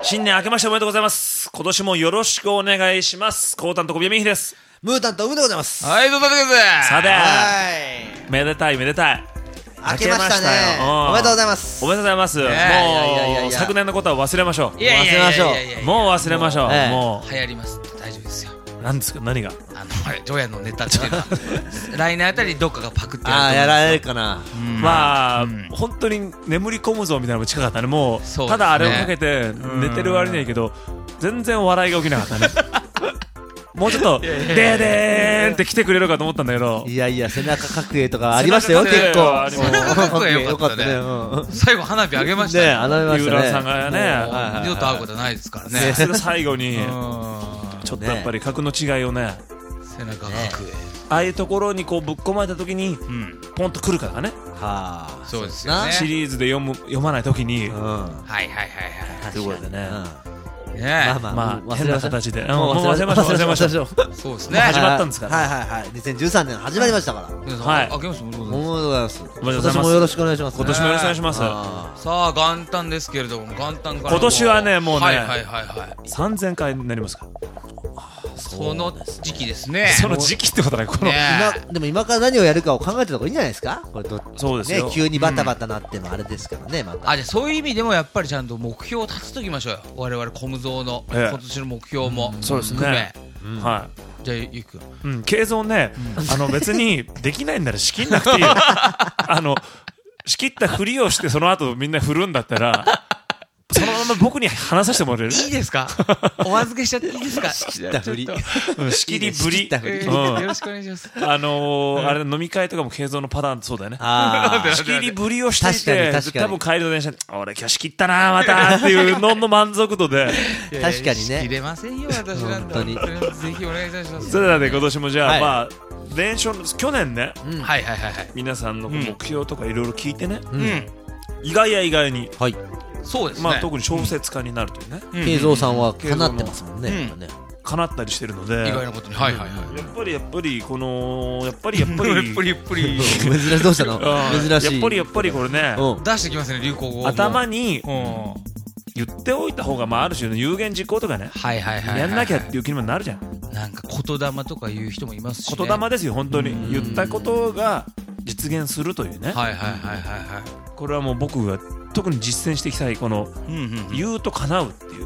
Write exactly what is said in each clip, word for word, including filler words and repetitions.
新年明けましておめでとうございます。今年もよろしくお願いします。コウタンと小宮美です。 ムータンとウムでございます。 はい、どうぞどうぞ。 さて、 はい、 めでたいめでたい。 明けましたね。おめでとうございます。 おめでとうございます。もう昨年のことは忘れましょう。 いやいやいやいやいや、 もう忘れましょう。もう流行ります。大丈夫ですよ。 何ですか、何が。 あのあれジョヤのネタっていうのは来年あたりどっかがパクってやると思うんですよ。あー、やられるかな。 まあ本当に眠り込むぞみたいなのも近かったね。もうただあれをかけて寝てる割にはいいけど全然笑いが起きなかったね。もうちょっとでーでーんって来てくれるかと思ったんだけど、 いやいや背中角栄とかありましたよ。結構背中角栄よかったね。最後花火あげましたね。 花火ましたね。 浦さんがね、 二度と会うことはないですからね。 最後にちょっとやっぱり格の違いをね、 背中角栄ああいうところにこうぶっ込まれた時にポンと来るからね。 はあ、そうですよね。 シリーズで読む読まない時に、はいはいはいはいはいということでね。 ねまあまあ変な形でもう忘れましょう忘れましょう。 そうですね。 始まったんですから。 はいはいはい。にせんじゅうさんねん始まりましたから。 はい。 明けましておめでとうございます。 おめでとうございます。 今年もよろしくお願いします。 今年もよろしくお願いします。 さあ元旦ですけれども、元旦から今年はねもうねはいはいはいはいさんぜんかいになりますか。 その時期ですね。 その時期ってことない。この今でも今から何をやるかを考えてた方がいいんじゃないですか。これとそうですよね、急にバタバタなってもあれですからね。またあ、じゃあそういう意味でもやっぱりちゃんと目標を立つときましょうよ。我々コムゾーの今年の目標もそうですね。はい。 じゃあゆうくん、 うん、継続ね、あの別にできないんなら仕切んなくていいよ。あの仕切ったふりをしてその後みんな振るんだったら。そのまま僕に話させてもらえる？ いいですか？お預けしちゃっていいですか？ 仕切ったふり、 仕切りぶり、 よろしくお願いします。 あのー、あれ飲み会とかも継続のパターンそうだよね。仕切りぶりをしていて、多分帰りの電車で俺今日仕切ったなまたっていうのの満足度で。 確かにね。 仕切れませんよ私なんて。本当にぜひお願いいたします。 それではね今年もじゃあまあ連勝去年ね、 はいはいはいはい。 皆さんの目標とかいろいろ聞いてね、意外や意外に。 はい。 そうですね。 まあ特に小説家になるというね。 慶三さんは叶ってますもんね。 叶ったりしてるので。 意外なことに。はいはいはい。 やっぱりやっぱりこのやっぱりやっぱりやっぱりやっぱり珍しいどうしたの？珍しい。 やっぱりやっぱりこれね出してきますね流行語。 頭に言っておいた方がまあある種の有言実行とかね。 はいはいはい。 やんなきゃっていう気にもなるじゃん。 なんか言霊とか言う人もいますし。 言霊ですよ本当に。言ったことが実現するというね。 はいはいはいはいはい。 これはもう僕が特に実践していきたいこの言うと叶うっていう。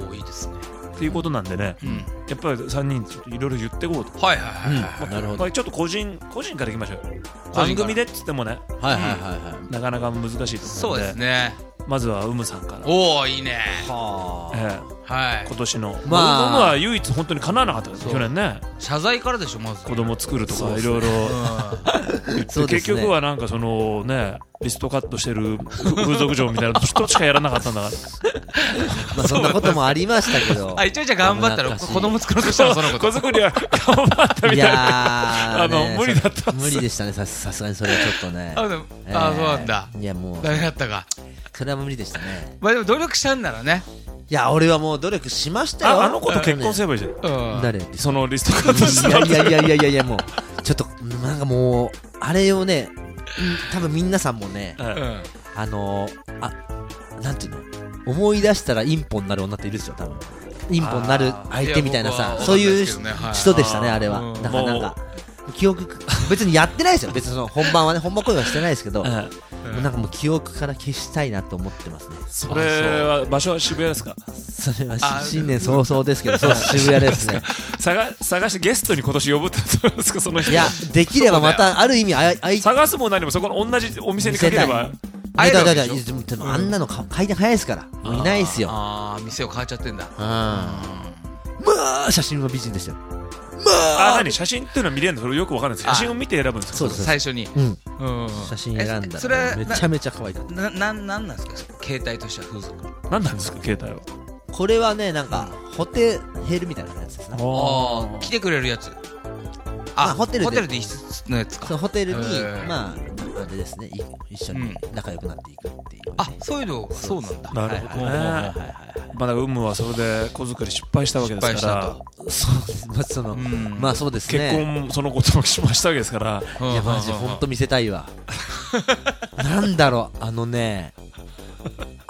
おおいいですね。 っていうことなんでね。やっぱりさんにんいろいろ言っていこうと。 はいはいはい。 なるほど。ちょっと個人個人からいきましょう。番組でっつってもね。 はいはいはい。 なかなか難しいと思うので。 そうですね。 まずはうむさんから。 おおいいね。 はあ。はい。今年の。 まあ。 うむは唯一本当に叶わなかったです去年ね。 謝罪からでしょまず。 子供作るとかいろいろ言って結局はなんかそのねリストカットしてる風俗嬢みたいな人しかやらなかったんだから。 まあそんなこともありましたけど。 あ一応じゃ頑張ったら子供作ろうとしたらそのこと。 子作りは頑張ったみたいな。 いやあの無理だった。 無理でしたねさすがにそれはちょっとね。 あでもあそうなんだ。 いやもう。 ダメだったか。 それは無理でしたね。 まあでも努力したんならね。 いや俺はもう努力しましたよ。 あの子と結婚すればいいじゃん。 誰？ そのリストカットした。 いやいやいやいやいやもうちょっとなんかもうあれをね多分皆さんもねあのあなんていうの思い出したらインポになる女っているでしょ多分。インポになる相手みたいなさそういう人でしたねあれは。だからなんか記憶別にやってないですよ別にその本番はね本番恋はしてないですけど。もうなんかもう記憶から消したいなと思ってますね。 それは場所は渋谷ですか？ それは新年早々ですけどそう渋谷ですね。 探探してゲストに今年呼ぶってどうですかその人。 いやできればまたある意味あい探すも何もそこの同じお店にかければ。 あだだだあんなの回転早いですからもういないですよ。 ああ店を変えちゃってんだ。 まあ写真は美人でしたよ。 あ何写真っていうのは見れるのそれよくわかんないです。写真を見て選ぶんですか？ そうです最初に。 写真選んだらめちゃめちゃ可愛かった。 ななんなんですか携帯としては風俗。 なんなんですか携帯は。 これはねなんかホテルみたいなやつですね。 ああ来てくれるやつ。あホテルで一室のやつか。 そうホテルにまああれですね一緒に仲良くなっていくっていう。 あそういうのそうなんだ。 なるほどね。まあうむはそれで子作り失敗したわけですから。 そうそのまあそうですね。 結婚そのこともしましたわけですから。 いやマジ本当見せたいわ。なんだろうあのね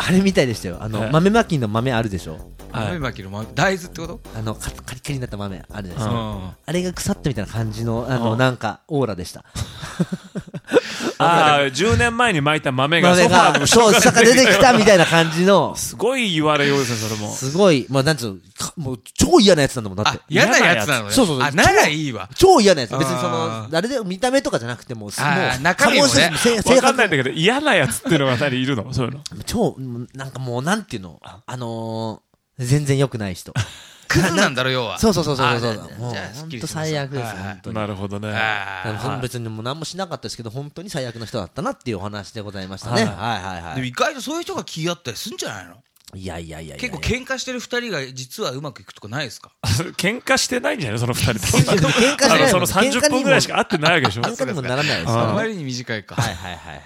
あれみたいでしたよ。あの豆まきの豆あるでしょ。 豆まきの豆、大豆ってこと？ あのカリカリになった豆あるじゃないですか。あれが腐ったみたいな感じのあのなんかオーラでした。 ああ、じゅうねんまえに巻いた豆がソファーのそう、下から出てきたみたいな感じの。 すごい言われようですね、それも。 すごい、まあなんつうの、もう超嫌なやつなんだもん、だって。 嫌なやつなのね。 そうそうそう。 あ、ならいいわ。 超嫌なやつ。別にその、あれで見た目とかじゃなくても、もう、 中身もね。 わかんないんだけど、嫌なやつっていうのが何いるのそういうの。 超、なんかもう、なんていうの、あのー、全然良くない人。 クズなんだろ、要は。 そうそうそうそうそう。 もう、 本当最悪です、本当に。 なるほどね。 別にもう何もしなかったですけど、本当に最悪の人だったなっていうお話でございましたね。はいはいはい。 でも意外とそういう人が気合ったりするんじゃないの？ いやいやいや。 結構喧嘩してる二人が実はうまくいくとかないですか？ 喧嘩してないんじゃないその二人と。 喧嘩してない。 そのさんじゅっぷんぐらいしか会ってないわけでしょ。 喧嘩にもならないです。 あまりに短いか。 はいはいはいはい。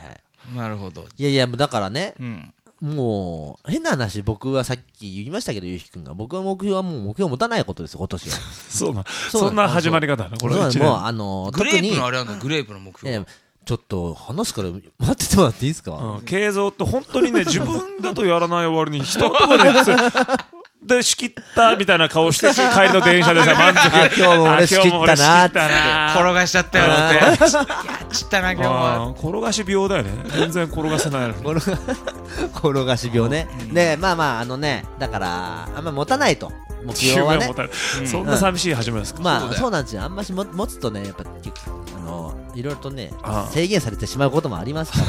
なるほど。 いやいや、だからね。もう、変な話、僕はさっき言いましたけど、ゆうひくんが。僕は目標はもう目標を持たないことですよ、今年は。 そうな。そんな始まり方だな、これ。 そうもう、あの、 グレープのあれはグレープの目標。 ちょっと、話すから、待っててもらっていいですか？ 慶三って本当にね、自分だとやらない終わりに、人とかで、で、仕切ったみたいな顔して、帰りの電車でさ、満足。 今日も俺仕切ったなーって。 転がしちゃったよって。やっちったな、今日は。 転がし病だよね。全然転がせないの。 転がし病ね。で、まあまあ、あのね、だから、あんま持たないと。目標はね。 そんな寂しい始めですか？ まあ、そうなんですよ。あんまし持つとね、やっぱ、あの、いろいろとね、制限されてしまうこともありますから、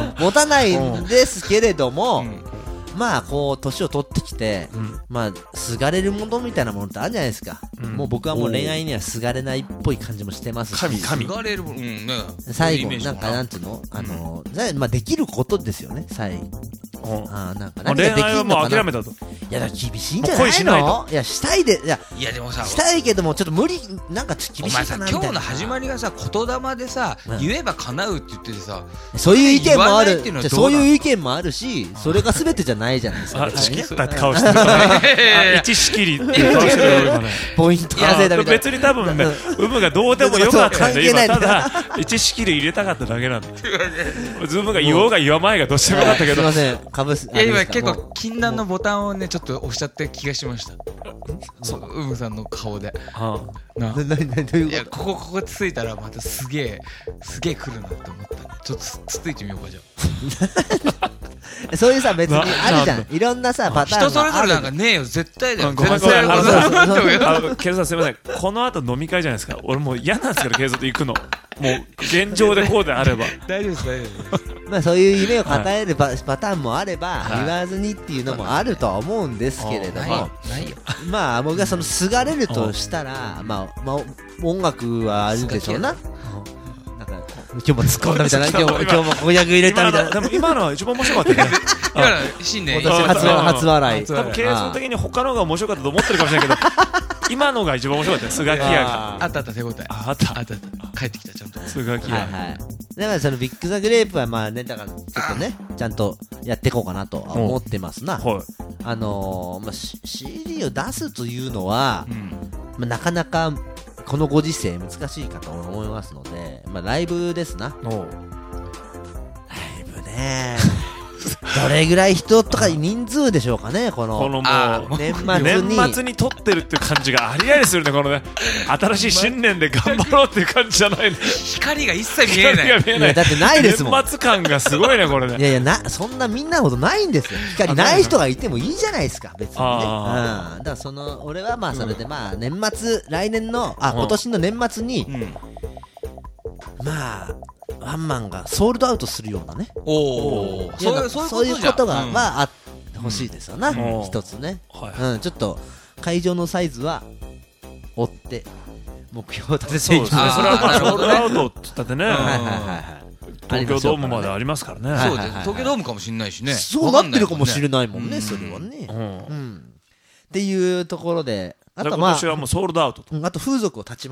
持たないんですけれども、まあこう年を取ってきて、うん、まあすがれるものみたいなものってあるじゃないですか、うん、もう僕はもう恋愛にはすがれないっぽい感じもしてますし、 神神すがれるもの、うんね、 最後なんかなんていうの、あの、うん、まあできることですよね最後。 あなんか何ができるのかな。恋愛はもう諦めたと。 いやだ厳しいんじゃないの？いやしたいでいやいやでもさしたいけどもちょっと無理なんかちょっと厳しいかなみたいな。 お前さ今日の始まりがさ言霊でさ、うん、言えば叶うって言っててさそういう意見もあるそういう意見もあるしそれが全てじゃないじゃないですか。 仕切ったって顔してるから一仕切りって顔してるよね。 ポイント稼いだみたいな。 別に多分ね有無がどうでもよかったんだよ今ただ一仕切り入れたかっただけなんだ。ズームが言おうが言わないがどうしてもよかったけど。 すいません株す。 いや今結構禁断のボタンをねちょっと押しちゃって気がしました。うむさんの顔で。 なななどういうこと？ いやここここついたらまたすげえすげえ来るなって思ったね。ちょっとつついてみようかじゃあ。そういうさ別にあるじゃんいろんなさパターンが人それぞれなんかねえよ絶対だよ。 ごめんごめんあのケイゾさんすみませんこの後飲み会じゃないですか。俺もう嫌なんですけどケイゾと行くのもう現状でこうであれば大丈夫です大丈夫です。 まあそういう夢を語れるパターンもあれば言わずにっていうのもあるとは思うんですけれどもまあ僕がそのすがれるとしたらまあまあ音楽はあるでしょうな。今日も突っ込んだみたいな今日も今日も公約入れたみたいな。 でも今のは一番面白かったね。 今の新年初初笑い。 多分経営的に他の方が面白かったと思ってるかもしれないけど今のが一番面白かったよ。スガキヤがあったあった手応えあったあった帰ってきたちゃんとスガキヤ。 はいはい。だからそのビッグザグレープはまあねだからちょっとねちゃんとやっていこうかなと思ってますな。あのまあ シーディー を出すというのはまあなかなかこのご時世難しいかと思いますので、まあ、ライブですな。ライブねどれぐらい人とか人数でしょうかねこのこのもう年末に年末に撮ってるっていう感じがありありするねこのね新しい新年で頑張ろうっていう感じじゃないね。 光が一切見えない。 光が見えない。 いやだってないですもん。 年末感がすごいねこれね。 いやいやなそんなみんなのことないんですよ。光ない人がいてもいいじゃないですか別にね。うん、だからその俺はまあそれでまあ年末来年のあ今年の年末に、うん、まあワンマンがソールドアウトするようなね。 おおそういうことがまああってほしいですよな、うん、一つね、はいうん、ちょっと会場のサイズは追って目標を立てていきます。 それはまあソールドアウトって言ったってね、 はいはいはいはい東京ドームまでありますからね。 そうです東京ドームかもしれないしね。 そうなってるかもしれないもんねそれはね、うんうん、っていうところであとまあ今年はもうソールドアウトとあと風俗を断ちます。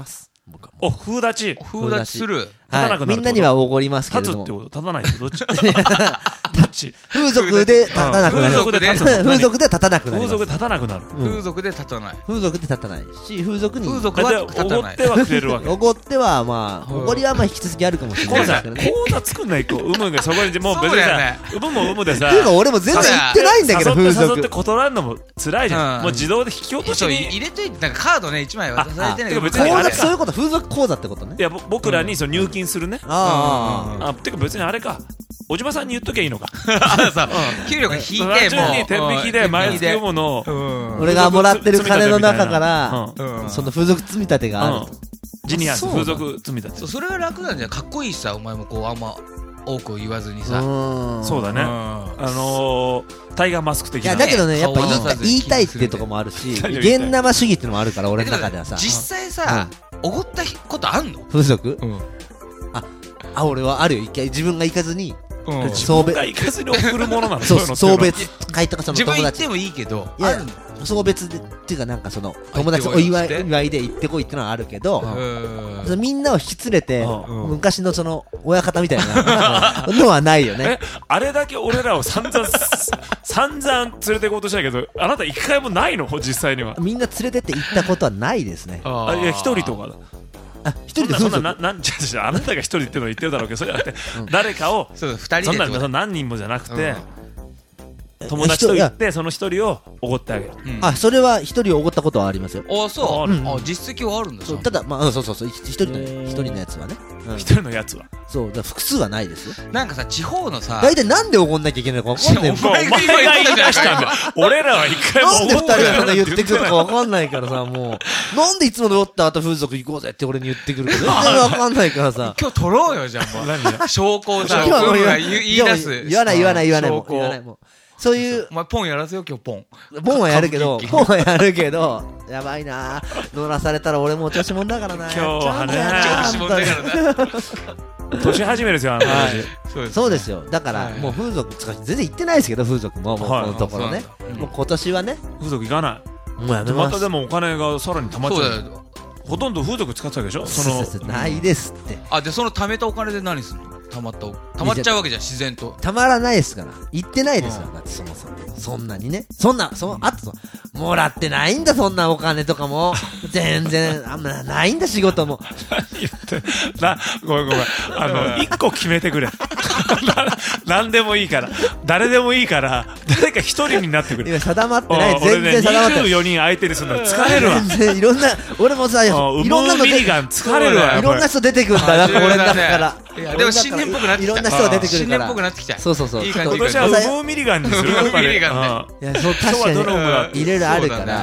僕はお風立ち風立ちする、 はい、みんなにはおごりますけれども立つってこと立たないってどっち風俗で立たなくなる。風俗で立たなくなる。 風俗で立たなくなる。 風俗で立たない。 風俗で立たないし、風俗に風俗は立たない。 おごってはくれるわけ。 おごってはまあおごりはまあ引き続きあるかもしれないですけどね。 口座作んないと、うむがそこにもう別にさ、うむもうむでさ。 っていうか俺も全然行ってないんだけど風俗。 誘って断るのも辛いじゃん。もう自動で引き落としに入れといて、なんかカードね一枚渡されてないけど。 口座そういうこと、風俗口座ってことね。 いや僕らにその入金するね。ああ。てか別にあれか。おじまさんに言っときゃいいのか。 給料が引いても天引きで毎月もの俺がもらってる金の中からその風俗積み立てがある。 ジニアス風俗積み立て。 それが楽なんじゃん。かっこいいしさ、お前もこうあんま多く言わずにさ。 そうだね。あのタイガーマスク的な。 いやだけどね、やっぱ言いたいっていうとこもあるし、現生主義っていうのもあるから俺の中ではさ。 実際さ、おごったことあんの？ 風俗？あ、あ俺はあるよ。一回自分が行かずに。 自分が行かずに送るものなの。 そう、送別会とかその友達。自分行ってもいいけど。 いや、送別でっていうかなんかその友達お祝い祝いで行ってこいってのはあるけど、みんなを引き連れて昔のその親方みたいなのはないよね。 あれだけ俺らを散々散々連れて行こうとしたけど、あなた一回もないの実際には。 みんな連れてって行ったことはないですね。 あ、いや一人とかだ。 あ、一人で風俗。 な、な、じゃあなたが一人ってのを言ってるだろうけど、それじゃなくて誰かをそう二人でそんな何人もじゃなくて友達と行ってその一人をおごってあげる。 あ、それは一人おごったことはありますよ。 あ、そう。あ、実績はあるんだ。 ただまあそうそうそう、一人の一人のやつはね。 一人のやつは。 そう、だ複数はないですよ。 なんかさ、地方のさ、 大体なんでおごんなきゃいけないのか分かんない。 お前が言い出したんだ。俺らは一回もおごってなんで二人がそんな言ってくるのか分かんないからさ、もうなんでいつもの酔った後風俗行こうぜって俺に言ってくるか全然分かんないからさ。 今日取ろうよじゃんもう。何？証拠をさ、言い出す。 言わない言わない言わないもう言わないもう。そういう。 お前ポンやらせよ今日ポン。 ポンはやるけど、ポンはやるけど、やばいな。乗らされたら俺もお調子者だからな。 今日はね。 調子者だからな。 年始めですよあの話。そうですよ。だからもう風俗全然行ってないですけど風俗ももうこのところね。もう今年はね。 風俗行かない。 もうやめます。 またでもお金がさらに溜まっちゃう。ほとんど風俗使ってたわけでしょ。そのないですって。 あ、でその貯めたお金で何するの？溜まった溜まっちゃうわけじゃん自然と。 溜まらないですから。行ってないですよ。だってそもそもそんなにね。そんなそあともらってないんだそんなお金とかも全然あんまないんだ仕事も。 言ってなごめんごめんあの一個決めてくれ。何でもいいから誰でもいいから誰か一人になってくれ。 いや定まってない全然定まってない。 にじゅうよにん相手にするの疲れるわ。 全然いろんな俺もさいろんなのミニガン疲れるわ。 いろんな人出てくるんだなんか俺の中から。 いやでも新年っぽくなってきた。 いろんな人が出てくるから。 新年っぽくなってきた。 そうそうそう。 いい感じ。 今年はウムミリガンにする。ウムミリガンね。いやそう確かにいろいろあるから。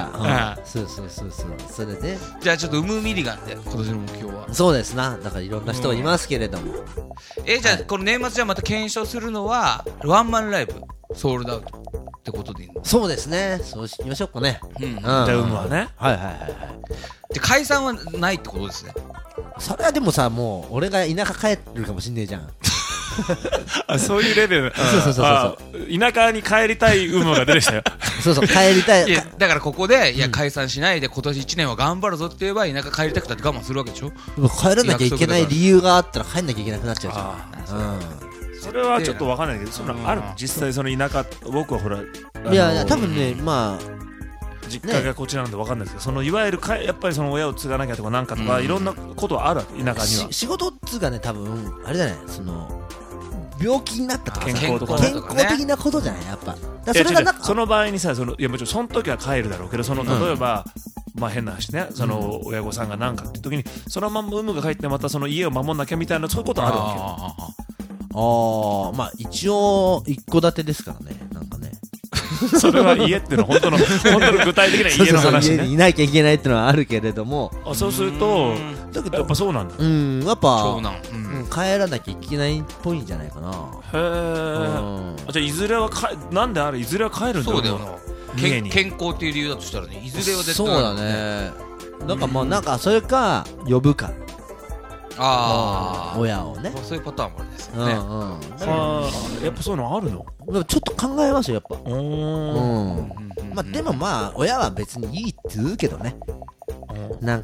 そうそうそうそう。それで。 じゃあちょっとウムミリガンで今年の目標は。 そうですな。だからいろんな人がいますけれども。 えじゃあこの年末じゃまた検証するのはワンマンライブソールドアウトってことでいいの？ そうですね。そうしましょうかね。 うん。じゃあウムはね。 はいはいはいはい。 で解散はないってことですね。 それはでもさもう俺が田舎帰るかもしんねえじゃん。 あそういうレベル。 そうそうそうそう田舎に帰りたい有無が出てきたよ。 そうそう帰りたい。 いやだからここでいや解散しないで今年いちねんは頑張るぞって言えば田舎帰りたくたって我慢するわけでしょ。 帰らなきゃいけない理由があったら帰んなきゃいけなくなっちゃうじゃん。うん。 それはちょっと分かんないけどそんなある実際その田舎僕はほらいやいや多分ねまあ。 実家がこちらなんで分かんないですけど、そのいわゆるかやっぱりその親を継がなきゃとかなんかとかいろんなことはあるわけ田舎には。 仕事っつうかね多分あれじゃないその病気になったとか健康とか健康的なことじゃないやっぱ。 それがなんかその場合にさそのいやもちろんその時は帰るだろうけどその例えば、まあ変な話ねその親御さんがなんかって時にそのまま有無が帰ってまたその家を守んなきゃみたいなそういうことあるわけよ。 ああまあ一応一戸建てですからねなんかね。 それは家っていうのは本当の本当の具体的な家の話ね。 そうそう家にいなきゃいけないっていうのはあるけれども。 あそうするとだけどやっぱそうなんだ。 うんやっぱ長男、 うん、帰らなきゃいけないっぽいんじゃないかな。 へえ、うん。じゃあいずれはかなんであれいずれは帰るんだよ。 そうだよな。健康っていう理由だとしたらねいずれは絶対。 そうだね。なんかまあなんかそれか呼ぶか。 ああ親をね。 そういうパターンもあるんですよね。 うんうん。 あやっぱそういうのあるの？ ちょっと考えますよやっぱ。 うん。 まあでもまあ親は別にいいって言うけどね。なんか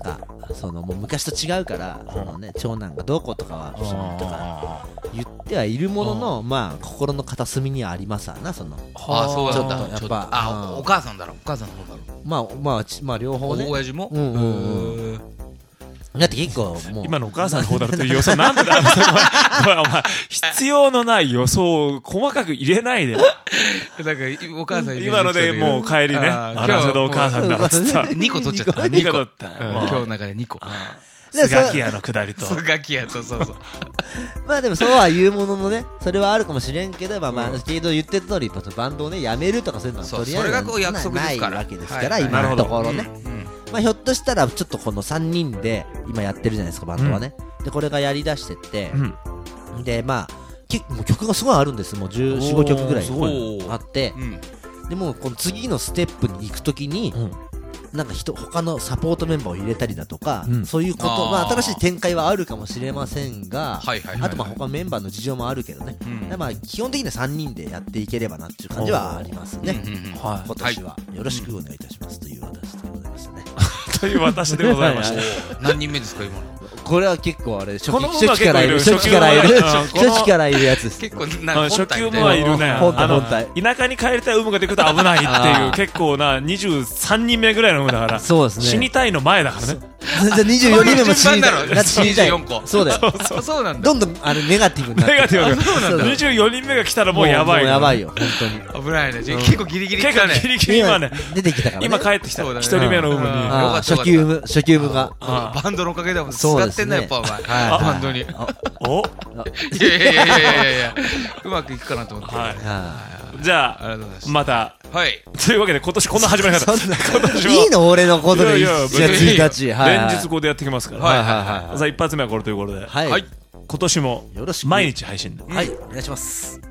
そのもう昔と違うからそのね長男がどうこうとかはとか言ってはいるもののまあ心の片隅にはありますわなそのああそうなんだやっぱあお母さんだろお母さんの方だろまあまあまあ両方ね親父もうんうんうんだって結構もう今のお母さんの方だろうという予想なんでだお前お前必要のない予想を細かく入れないでなんかお母さん今のでもう帰りねあらそのお母さんだろっつったにこ取っちゃったにこ取った今日の中でにこスガキ屋の下りとスガキ屋とそうそうまあでもそうは言うもののねそれはあるかもしれんけどまあまあけど言ってた通りバンドをねやめるとかそういうのはとりあえずそれがこう約束ですからないわけですから今のところねまあひょっとしたらちょっとこのさんにんで今やってるじゃないですかバンドはねでこれがやりだしてってでまあ結構曲がすごいあるんですもうじゅうよん、ごきょくぐらいあってでもうこの次のステップに行くときになんか人他のサポートメンバーを入れたりだとか、うん、そういうことまあ新しい展開はあるかもしれませんが、はいはいはいはい、あとまあ他のメンバーの事情もあるけどね、うん、まあ基本的にはさんにんでやっていければなっていう感じはありますね、はい、今年はよろしくお願いいたしますという私でございましたねという私でございました何人目ですか今のこれは結構あれ初期初期からいる初期からいる初期からいるやつです結構なんか初級もはいるねあの田舎に帰りたい有無が出てくると危ないっていう結構なにじゅうさんにんめぐらいの有無だからそうですね死にたいの前だからねじゃあにじゅうよにんめも死にたいだって死にたいそうだよそうなんだどんどんあれネガティブになってネガティブににじゅうよにんめが来たらもうやばいもうやばいよ本当に危ないね結構ギリギリ来たね結構ギリギリ今ね出てきたから今帰ってきたひとりめの有無に初級無初級無がバンドのおかげでも使ってんだやっぱお前バンドにおいやいやいやいやいやうまくいくかなと思ってじゃあまたはいというわけで今年こんな始まり方いいの俺のことでいちがつついたち連日こでやってきますからさあ一発目はこれということで今年も毎日配信ではいお願いします